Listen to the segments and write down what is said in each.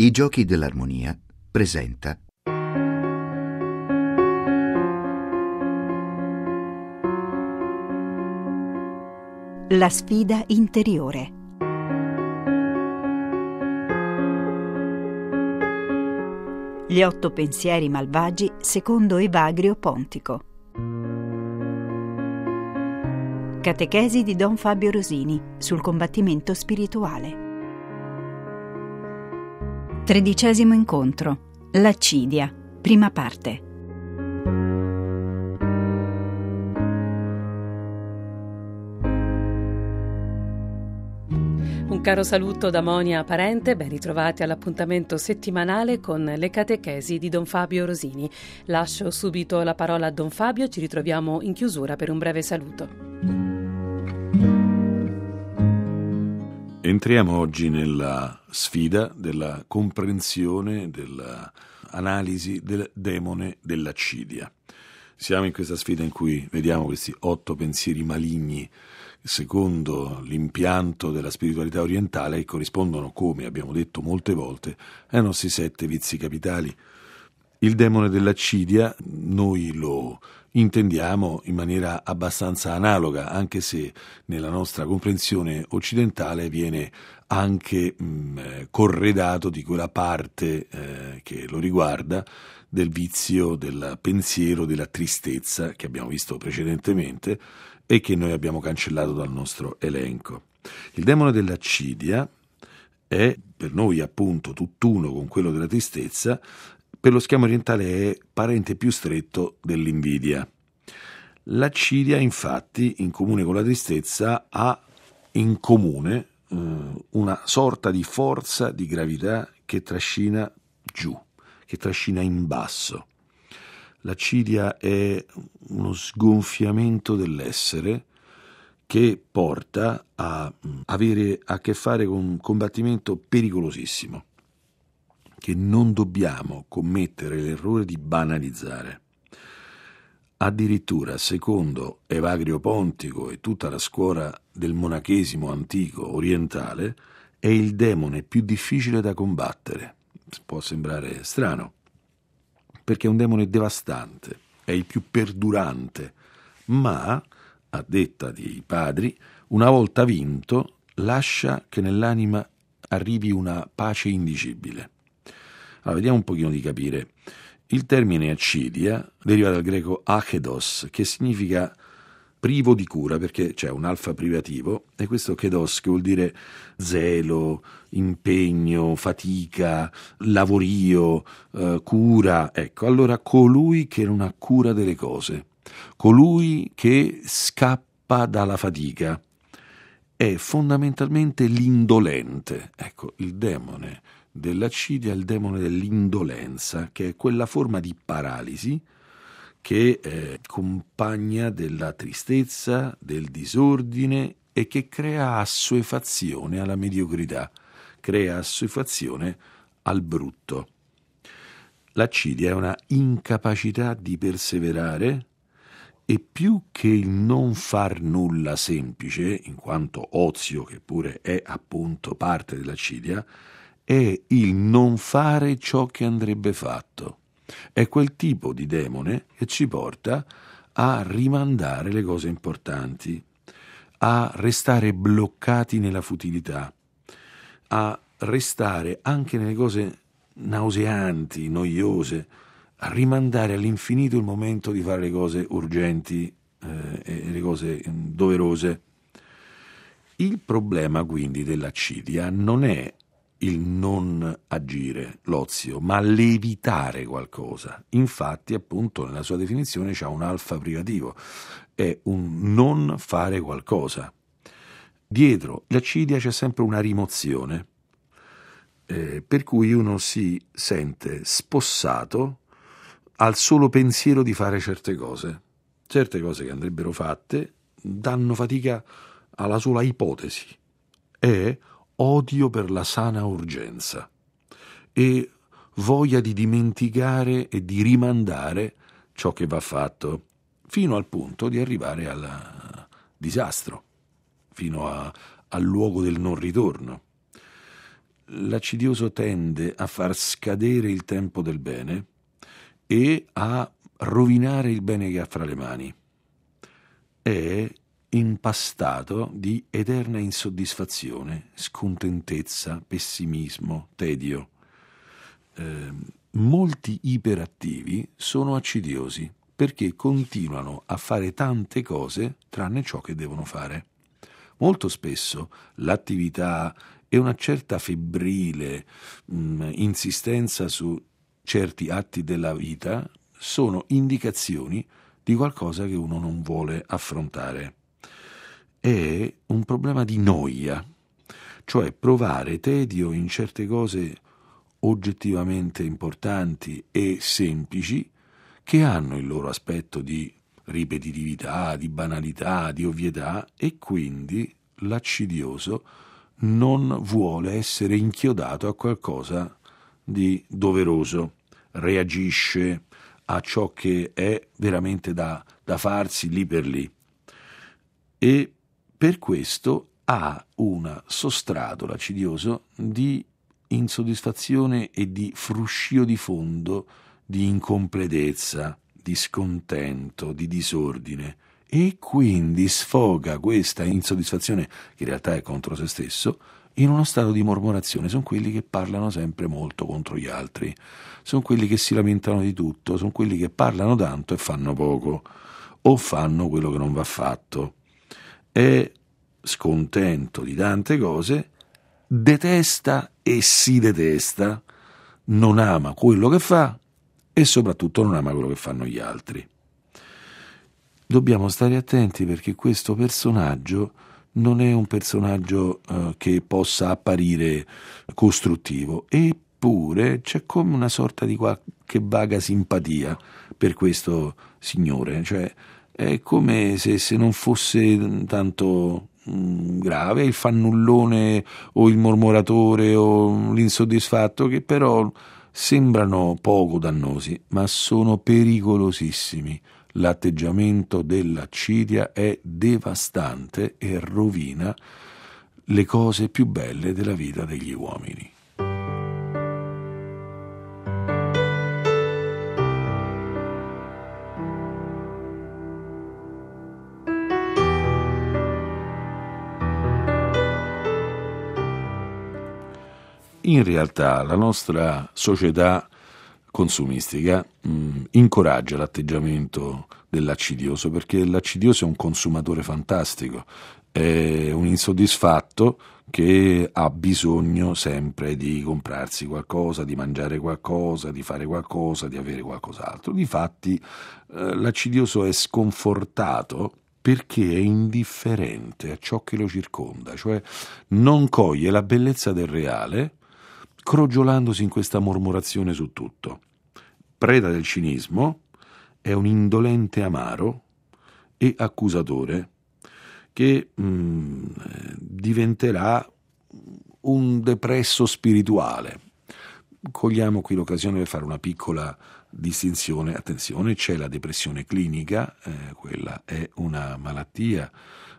I Giochi dell'Armonia presenta La sfida interiore. Gli 8 pensieri malvagi secondo Evagrio Pontico. Catechesi di Don Fabio Rosini sul combattimento spirituale. 13° incontro. L'accidia. Prima parte. Un caro saluto da Monia Parente, ben ritrovati all'appuntamento settimanale con le catechesi di Don Fabio Rosini. Lascio subito la parola a Don Fabio, ci ritroviamo in chiusura per un breve saluto. Entriamo oggi nella sfida della comprensione, dell'analisi del demone dell'accidia. Siamo in questa sfida in cui vediamo questi 8 pensieri maligni secondo l'impianto della spiritualità orientale e corrispondono, come abbiamo detto molte volte, ai nostri 7 vizi capitali. Il demone dell'accidia noi lo intendiamo in maniera abbastanza analoga, anche se nella nostra comprensione occidentale viene anche corredato di quella parte che lo riguarda del vizio del pensiero della tristezza che abbiamo visto precedentemente e che noi abbiamo cancellato dal nostro elenco. Il demone dell'accidia è per noi appunto tutt'uno con quello della tristezza. Per lo schema orientale è parente più stretto dell'invidia. L'accidia, infatti, in comune con la tristezza, ha in comune una sorta di forza di gravità che trascina giù, che trascina in basso. L'accidia è uno sgonfiamento dell'essere che porta a avere a che fare con un combattimento pericolosissimo, che non dobbiamo commettere l'errore di banalizzare. Addirittura, secondo Evagrio Pontico e tutta la scuola del monachesimo antico orientale, è il demone più difficile da combattere. Può sembrare strano, perché è un demone devastante, è il più perdurante, ma, a detta dei padri, una volta vinto, lascia che nell'anima arrivi una pace indicibile. Allora, vediamo un pochino di capire. Il termine accidia deriva dal greco achedos, che significa privo di cura, perché c'è un alfa privativo, e questo kedos, che vuol dire zelo, impegno, fatica, lavorio, cura. Ecco, allora colui che non ha cura delle cose, colui che scappa dalla fatica, è fondamentalmente l'indolente. Ecco, il demone dell'accidia è il demone dell'indolenza, che è quella forma di paralisi che è compagna della tristezza, del disordine e che crea assuefazione alla mediocrità, crea assuefazione al brutto. L'accidia è una incapacità di perseverare e più che il non far nulla semplice, in quanto ozio, che pure è appunto parte dell'accidia, è il non fare ciò che andrebbe fatto. È quel tipo di demone che ci porta a rimandare le cose importanti, a restare bloccati nella futilità, a restare anche nelle cose nauseanti, noiose, a rimandare all'infinito il momento di fare le cose urgenti e le cose doverose. Il problema quindi dell'accidia non è il non agire, l'ozio, ma l'evitare qualcosa. Infatti, appunto, nella sua definizione c'ha un alfa privativo, è un non fare qualcosa. Dietro l'accidia c'è sempre una rimozione, per cui uno si sente spossato al solo pensiero di fare certe cose che andrebbero fatte danno fatica alla sola ipotesi. È odio per la sana urgenza e voglia di dimenticare e di rimandare ciò che va fatto, fino al punto di arrivare al disastro, fino al luogo del non ritorno. l'accidioso tende a far scadere il tempo del bene e a rovinare il bene che ha fra le mani. È impastato di eterna insoddisfazione, scontentezza, pessimismo, tedio. Molti iperattivi sono accidiosi perché continuano a fare tante cose tranne ciò che devono fare. Molto spesso l'attività e una certa febbrile insistenza su certi atti della vita sono indicazioni di qualcosa che uno non vuole affrontare. È un problema di noia, cioè provare tedio in certe cose oggettivamente importanti e semplici che hanno il loro aspetto di ripetitività, di banalità, di ovvietà, e quindi l'accidioso non vuole essere inchiodato a qualcosa di doveroso, reagisce a ciò che è veramente da farsi lì per lì, e per questo ha un sostrato, l'accidioso, di insoddisfazione e di fruscio di fondo, di incompletezza, di scontento, di disordine, e quindi sfoga questa insoddisfazione, che in realtà è contro se stesso, in uno stato di mormorazione. Sono quelli che parlano sempre molto contro gli altri, sono quelli che si lamentano di tutto, sono quelli che parlano tanto e fanno poco, o fanno quello che non va fatto. È scontento di tante cose, detesta e si detesta, non ama quello che fa e soprattutto non ama quello che fanno gli altri. Dobbiamo stare attenti perché questo personaggio non è un personaggio che possa apparire costruttivo, eppure c'è come una sorta di qualche vaga simpatia per questo signore, cioè è come se non fosse tanto grave il fannullone o il mormoratore o l'insoddisfatto, che però sembrano poco dannosi, ma sono pericolosissimi. L'atteggiamento dell'accidia è devastante e rovina le cose più belle della vita degli uomini. In realtà la nostra società consumistica incoraggia l'atteggiamento dell'accidioso, perché l'accidioso è un consumatore fantastico, è un insoddisfatto che ha bisogno sempre di comprarsi qualcosa, di mangiare qualcosa, di fare qualcosa, di avere qualcos'altro. Difatti l'accidioso è sconfortato perché è indifferente a ciò che lo circonda, cioè non coglie la bellezza del reale, crogiolandosi in questa mormorazione su tutto. Preda del cinismo, è un indolente amaro e accusatore che diventerà un depresso spirituale. Cogliamo qui l'occasione per fare una piccola distinzione. Attenzione, c'è la depressione clinica, quella è una malattia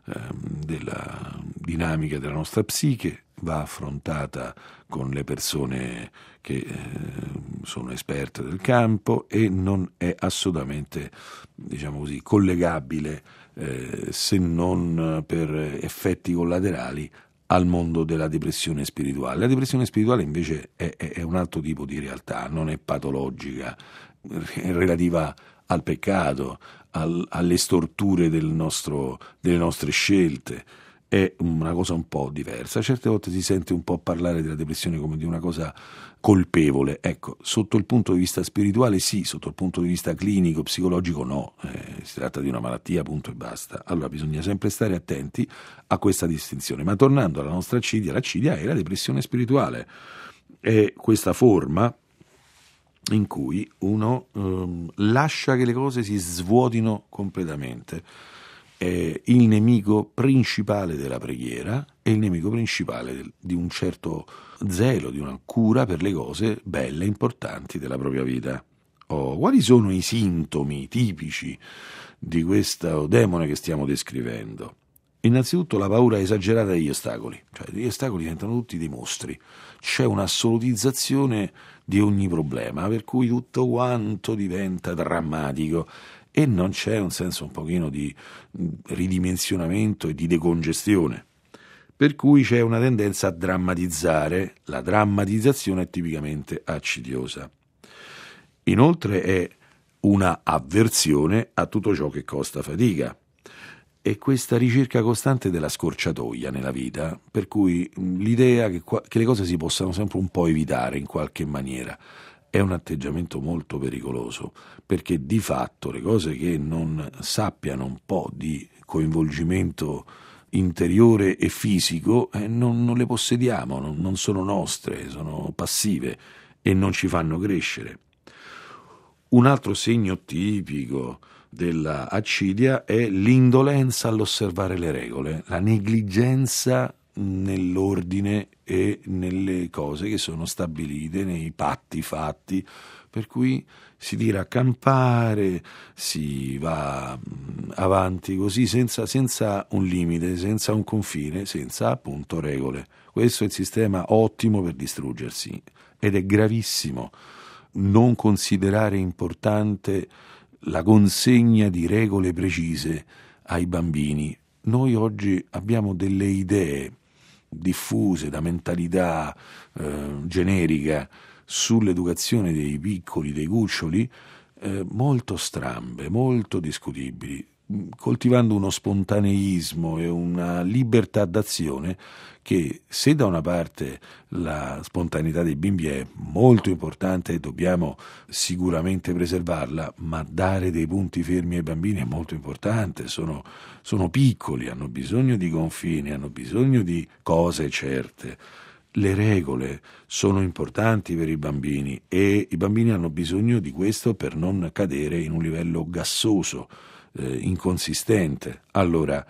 della dinamica della nostra psiche, va affrontata con le persone che sono esperte del campo e non è assolutamente, diciamo così, collegabile se non per effetti collaterali al mondo della depressione spirituale. La depressione spirituale invece è un altro tipo di realtà, non è patologica, è relativa al peccato, alle storture delle nostre scelte. È una cosa un po' diversa. Certe volte si sente un po' parlare della depressione come di una cosa colpevole. Ecco, sotto il punto di vista spirituale sì, sotto il punto di vista clinico, psicologico no. Si tratta di una malattia, punto e basta. Allora bisogna sempre stare attenti a questa distinzione. Ma tornando alla nostra accidia, l'accidia è la depressione spirituale. È questa forma in cui uno lascia che le cose si svuotino completamente. È il nemico principale della preghiera, è il nemico principale di un certo zelo, di una cura per le cose belle e importanti della propria vita. Quali sono i sintomi tipici di questo demone che stiamo descrivendo? Innanzitutto la paura esagerata degli ostacoli, cioè gli ostacoli diventano tutti dei mostri, c'è un'assolutizzazione di ogni problema, per cui tutto quanto diventa drammatico e non c'è un senso un pochino di ridimensionamento e di decongestione, per cui c'è una tendenza a drammatizzare. La drammatizzazione è tipicamente accidiosa. Inoltre è una avversione a tutto ciò che costa fatica. E questa ricerca costante della scorciatoia nella vita, per cui l'idea che le cose si possano sempre un po' evitare in qualche maniera, è un atteggiamento molto pericoloso, perché di fatto le cose che non sappiano un po' di coinvolgimento interiore e fisico non le possediamo, non sono nostre, sono passive e non ci fanno crescere. Un altro segno tipico della accidia è l'indolenza all'osservare le regole, la negligenza nell'ordine e nelle cose che sono stabilite, nei patti fatti, per cui si tira a campare, si va avanti così senza un limite, senza un confine, senza appunto regole. Questo è il sistema ottimo per distruggersi ed è gravissimo non considerare importante la consegna di regole precise ai bambini. Noi oggi abbiamo delle idee diffuse da mentalità generica sull'educazione dei piccoli, dei cuccioli, molto strambe, molto discutibili, coltivando uno spontaneismo e una libertà d'azione che, se da una parte la spontaneità dei bimbi è molto importante e dobbiamo sicuramente preservarla, ma dare dei punti fermi ai bambini è molto importante. Sono piccoli, hanno bisogno di confini, hanno bisogno di cose certe. Le regole sono importanti per i bambini e i bambini hanno bisogno di questo per non cadere in un livello gassoso, inconsistente. Allora,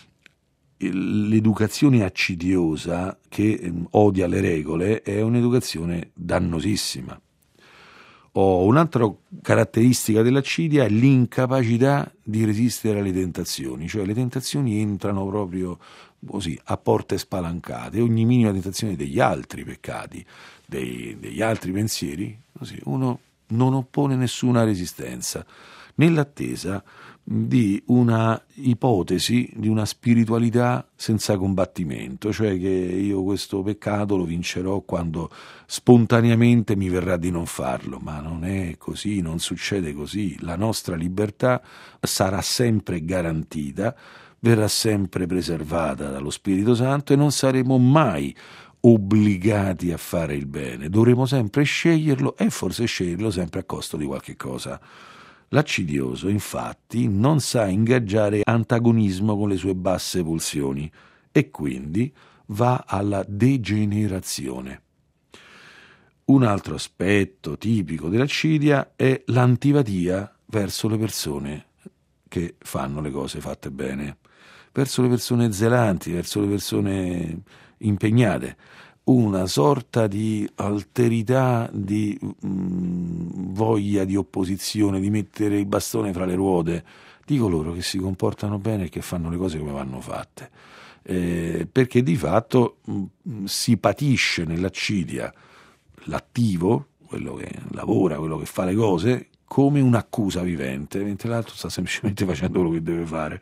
l'educazione accidiosa che odia le regole è un'educazione dannosissima. Un'altra caratteristica dell'accidia è l'incapacità di resistere alle tentazioni, cioè le tentazioni entrano proprio così a porte spalancate, ogni minima tentazione degli altri peccati, degli altri pensieri, così uno non oppone nessuna resistenza, nell'attesa di una ipotesi di una spiritualità senza combattimento, cioè che io questo peccato lo vincerò quando spontaneamente mi verrà di non farlo, ma non è così, non succede così. La nostra libertà sarà sempre garantita, verrà sempre preservata dallo Spirito Santo e non saremo mai obbligati a fare il bene, dovremo sempre sceglierlo e forse sceglierlo sempre a costo di qualche cosa. L'accidioso, infatti, non sa ingaggiare antagonismo con le sue basse pulsioni e quindi va alla degenerazione. Un altro aspetto tipico dell'accidia è l'antipatia verso le persone che fanno le cose fatte bene, verso le persone zelanti, verso le persone impegnate. Una sorta di alterità, di voglia di opposizione, di mettere il bastone fra le ruote di coloro che si comportano bene e che fanno le cose come vanno fatte, perché di fatto si patisce nell'accidia l'attivo, quello che lavora, quello che fa le cose, come un'accusa vivente, mentre l'altro sta semplicemente facendo quello che deve fare.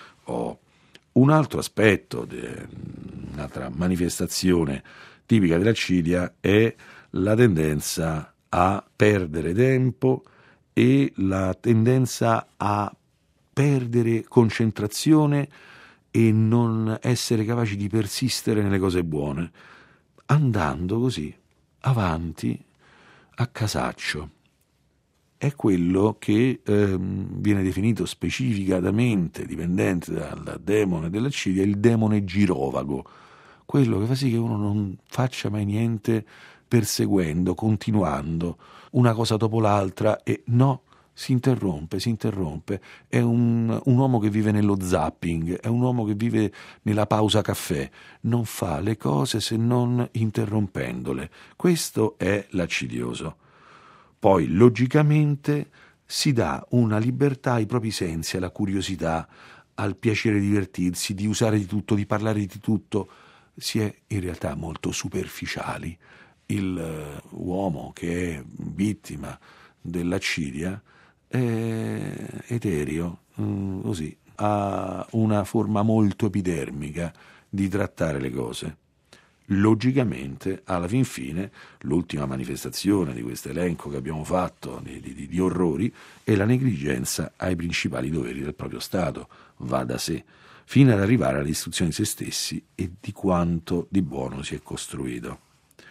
Un altro aspetto, un'altra manifestazione tipica dell'accidia è la tendenza a perdere tempo e la tendenza a perdere concentrazione e non essere capaci di persistere nelle cose buone, andando così avanti a casaccio. È quello che viene definito specificatamente, dipendente dal demone dell'accidia, il demone girovago, quello che fa sì che uno non faccia mai niente perseguendo, continuando una cosa dopo l'altra e no, si interrompe, è un uomo che vive nello zapping, è un uomo che vive nella pausa caffè, non fa le cose se non interrompendole. Questo è l'accidioso. Poi, logicamente, si dà una libertà ai propri sensi, alla curiosità, al piacere di divertirsi, di usare di tutto, di parlare di tutto, si è in realtà molto superficiali. L'uomo che è vittima dell'accidia è etereo, così, ha una forma molto epidermica di trattare le cose. Logicamente, alla fin fine, l'ultima manifestazione di questo elenco che abbiamo fatto di orrori è la negligenza ai principali doveri del proprio Stato, va da sé, fino ad arrivare alla distruzione di se stessi e di quanto di buono si è costruito.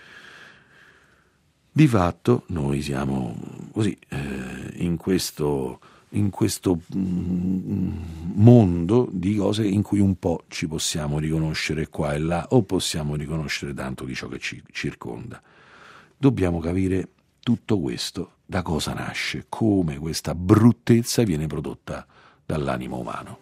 Di fatto noi siamo così in questo mondo di cose in cui un po' ci possiamo riconoscere qua e là, o possiamo riconoscere tanto di ciò che ci circonda. Dobbiamo capire tutto questo da cosa nasce, come questa bruttezza viene prodotta dall'animo umano.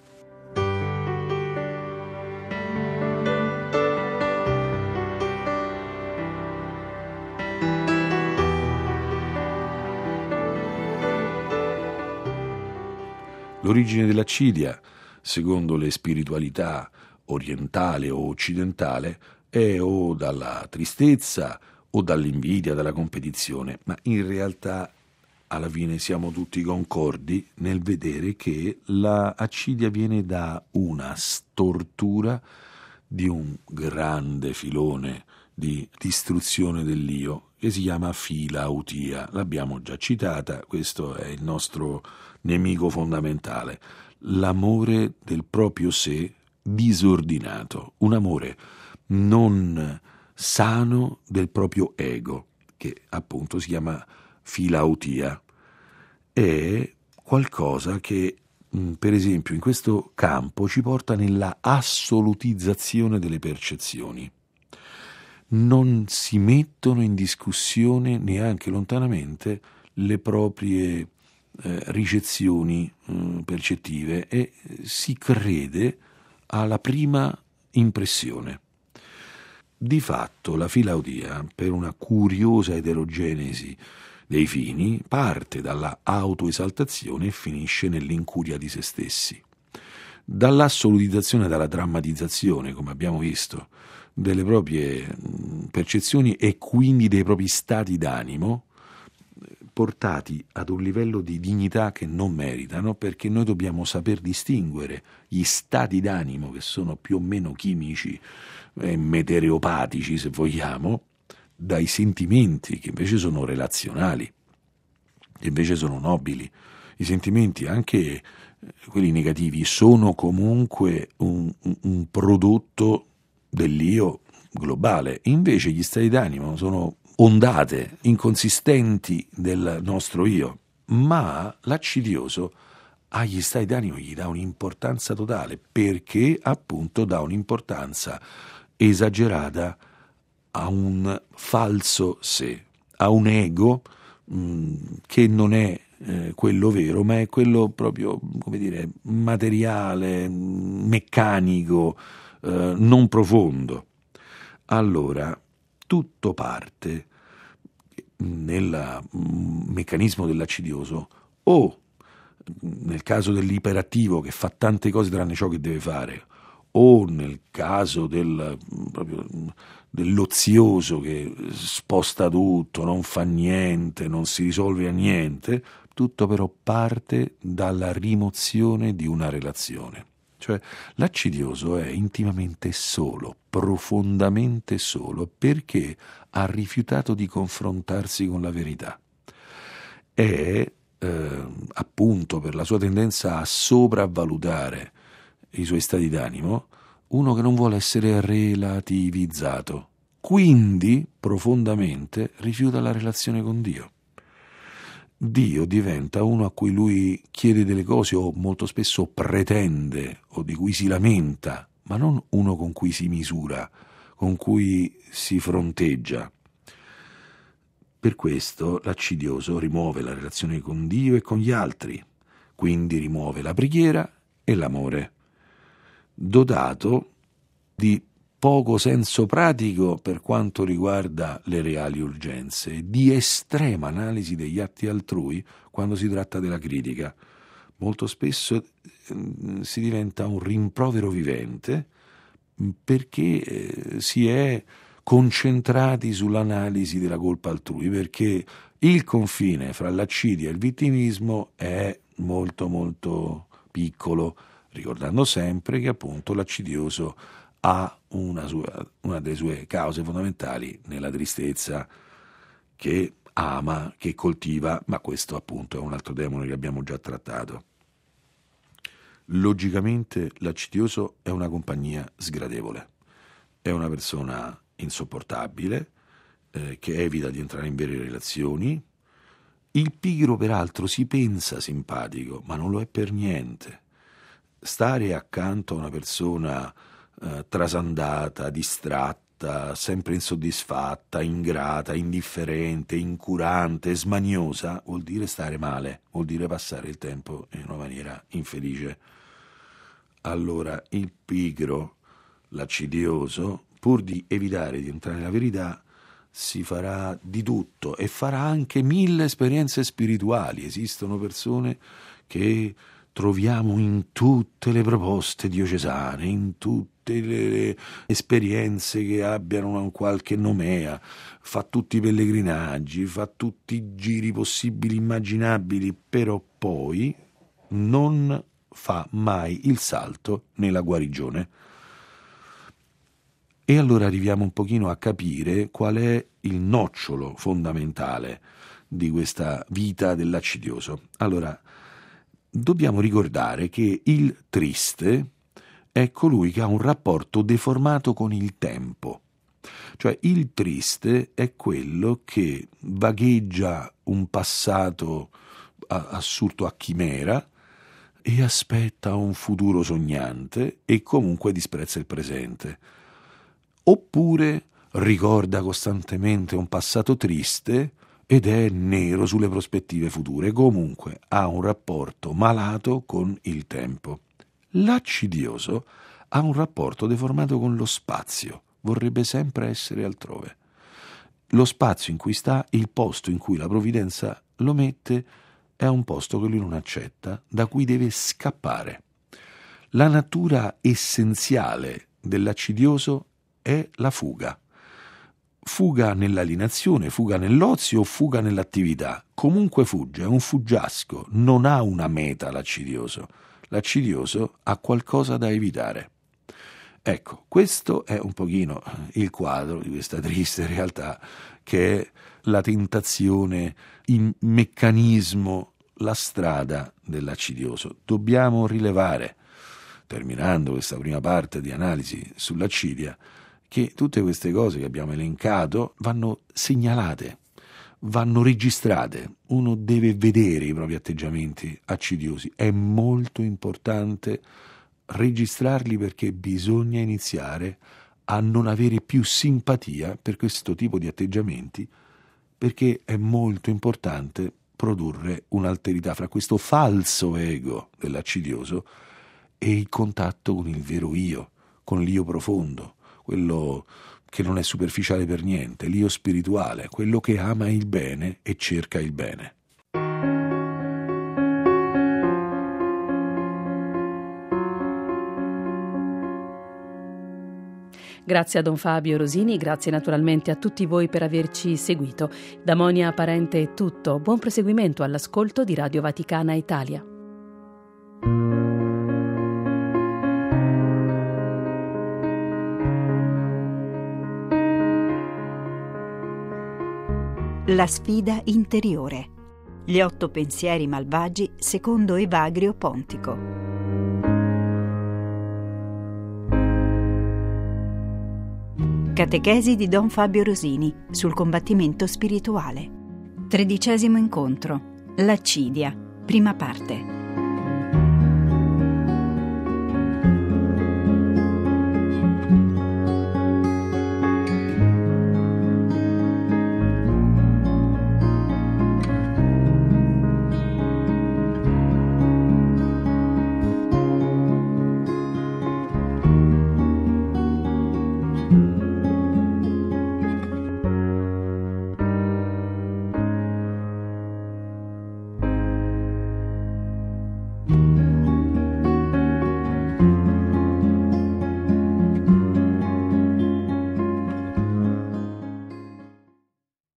L'origine dell'accidia, secondo le spiritualità orientale o occidentale, è o dalla tristezza o dall'invidia, dalla competizione, ma in realtà alla fine siamo tutti concordi nel vedere che l'accidia viene da una stortura di un grande filone di distruzione dell'io che si chiama filautia. L'abbiamo già citata, questo è il nostro nemico fondamentale, l'amore del proprio sé disordinato, un amore non sano del proprio ego, che appunto si chiama filautia. È qualcosa che, per esempio, in questo campo ci porta nella assolutizzazione delle percezioni. Non si mettono in discussione neanche lontanamente le proprie ricezioni percettive e si crede alla prima impressione. Di fatto la filautia, per una curiosa eterogenesi dei fini, parte dalla autoesaltazione e finisce nell'incuria di se stessi. Dall'assolutizzazione e dalla drammatizzazione, come abbiamo visto, delle proprie percezioni e quindi dei propri stati d'animo, portati ad un livello di dignità che non meritano, perché noi dobbiamo saper distinguere gli stati d'animo, che sono più o meno chimici e meteoropatici, se vogliamo, dai sentimenti, che invece sono relazionali, che invece sono nobili. I sentimenti, anche quelli negativi, sono comunque un prodotto dell'io globale. Invece gli stati d'animo sono ondate inconsistenti del nostro io, ma l'accidioso agli stati d'animo gli dà un'importanza totale, perché appunto dà un'importanza esagerata a un falso sé, a un ego che non è quello vero, ma è quello proprio, come dire, materiale, meccanico, non profondo. Allora, tutto parte nel meccanismo dell'accidioso, o nel caso dell'iperattivo che fa tante cose tranne ciò che deve fare, o nel caso dell'ozioso che sposta tutto, non fa niente, non si risolve a niente. Tutto però parte dalla rimozione di una relazione. Cioè l'accidioso è intimamente solo, profondamente solo, perché ha rifiutato di confrontarsi con la verità. È appunto per la sua tendenza a sopravvalutare i suoi stati d'animo, uno che non vuole essere relativizzato, quindi profondamente rifiuta la relazione con Dio. Dio diventa uno a cui lui chiede delle cose o molto spesso pretende o di cui si lamenta, ma non uno con cui si misura, con cui si fronteggia. Per questo l'accidioso rimuove la relazione con Dio e con gli altri, quindi rimuove la preghiera e l'amore, dotato di poco senso pratico per quanto riguarda le reali urgenze, di estrema analisi degli atti altrui quando si tratta della critica, molto spesso si diventa un rimprovero vivente perché si è concentrati sull'analisi della colpa altrui, perché il confine fra l'accidia e il vittimismo è molto molto piccolo, ricordando sempre che appunto l'accidioso ha una delle sue cause fondamentali nella tristezza, che ama, che coltiva, ma questo appunto è un altro demone che abbiamo già trattato. Logicamente l'accidioso è una compagnia sgradevole, è una persona insopportabile, che evita di entrare in vere relazioni. Il pigro peraltro si pensa simpatico, ma non lo è per niente. Stare accanto a una persona trasandata, distratta, sempre insoddisfatta, ingrata, indifferente, incurante, smaniosa, vuol dire stare male, vuol dire passare il tempo in una maniera infelice. Allora il pigro, l'accidioso, pur di evitare di entrare nella verità, si farà di tutto e farà anche 1000 esperienze spirituali. Esistono persone che troviamo in tutte le proposte diocesane, in tutte le esperienze che abbiano un qualche nomea, fa tutti i pellegrinaggi, fa tutti i giri possibili, immaginabili, però poi non fa mai il salto nella guarigione. E allora arriviamo un pochino a capire qual è il nocciolo fondamentale di questa vita dell'accidioso. Allora, dobbiamo ricordare che il triste è colui che ha un rapporto deformato con il tempo. Cioè il triste è quello che vagheggia un passato assurdo a chimera e aspetta un futuro sognante e comunque disprezza il presente. Oppure ricorda costantemente un passato triste ed è nero sulle prospettive future. Comunque ha un rapporto malato con il tempo. L'accidioso ha un rapporto deformato con lo spazio, vorrebbe sempre essere altrove. Lo spazio in cui sta, il posto in cui la provvidenza lo mette, è un posto che lui non accetta, da cui deve scappare. La natura essenziale dell'accidioso è la fuga. Fuga nell'alienazione, fuga nell'ozio, fuga nell'attività. Comunque fugge, è un fuggiasco, non ha una meta l'accidioso. L'accidioso ha qualcosa da evitare. Ecco, questo è un pochino il quadro di questa triste realtà che è la tentazione, il meccanismo, la strada dell'accidioso. Dobbiamo rilevare, terminando questa prima parte di analisi sull'accidia, che tutte queste cose che abbiamo elencato vanno segnalate, vanno registrate. Uno deve vedere i propri atteggiamenti accidiosi. È molto importante registrarli perché bisogna iniziare a non avere più simpatia per questo tipo di atteggiamenti, perché è molto importante produrre un'alterità fra questo falso ego dell'accidioso e il contatto con il vero io, con l'io profondo, quello che non è superficiale per niente, l'io spirituale, quello che ama il bene e cerca il bene. Grazie a Don Fabio Rosini, grazie naturalmente a tutti voi per averci seguito. Da Monia Parente è tutto, buon proseguimento all'ascolto di Radio Vaticana Italia. La sfida interiore. Gli 8 pensieri malvagi secondo Evagrio Pontico. Catechesi di Don Fabio Rosini sul combattimento spirituale. 13° incontro. L'accidia. Prima parte.